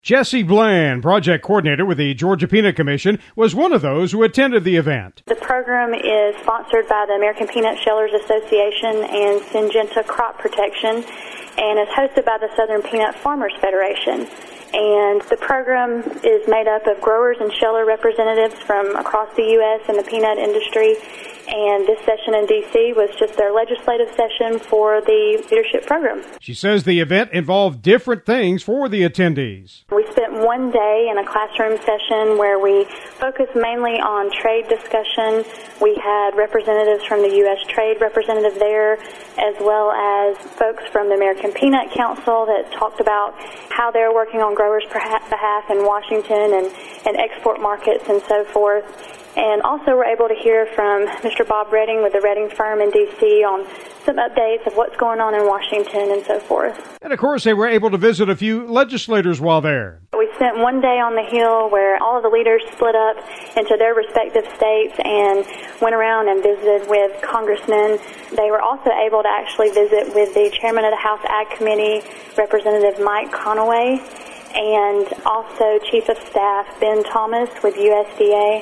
Jesse Bland, project coordinator with the Georgia Peanut Commission, was one of those who attended the event. The program is sponsored by the American Peanut Shellers Association and Syngenta Crop Protection, and is hosted by the Southern Peanut Farmers Federation. And the program is made up of growers and sheller representatives from across the U.S. and the peanut industry. And this session in D.C. was just their legislative session for the leadership program. She says the event involved different things for the attendees. We spent one day in a classroom session where we focused mainly on trade discussion. We had representatives from the U.S. Trade Representative there, as well as folks from the American Peanut Council that talked about how they're working on growers' behalf in Washington and export markets and so forth. And also we're able to hear from Mr. Bob Redding with the Redding firm in D.C. on some updates of what's going on in Washington and so forth. And of course they were able to visit a few legislators while there. We spent one day on the Hill where all of the leaders split up into their respective states and went around and visited with congressmen. They were also able to actually visit with the chairman of the House Ag Committee, Representative Mike Conaway, and also Chief of Staff Ben Thomas with USDA.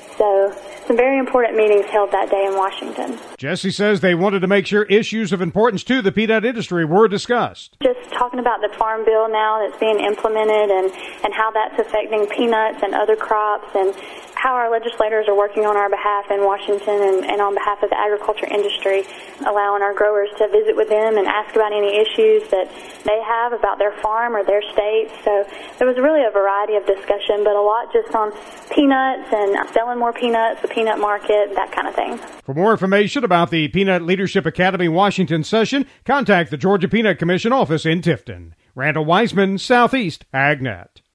So some very important meetings held that day in Washington. Jesse says they wanted to make sure issues of importance to the peanut industry were discussed. Just talking about the farm bill now that's being implemented and how that's affecting peanuts and other crops, and how our legislators are working on our behalf in Washington and on behalf of the agriculture industry, allowing our growers to visit with them and ask about any issues that they have about their farm or their state. So there was really a variety of discussion, but a lot just on peanuts and selling more peanuts, the peanut market, that kind of thing. For more information about the Peanut Leadership Academy Washington session, contact the Georgia Peanut Commission office in Tifton. Randall Wiseman, Southeast AgNet.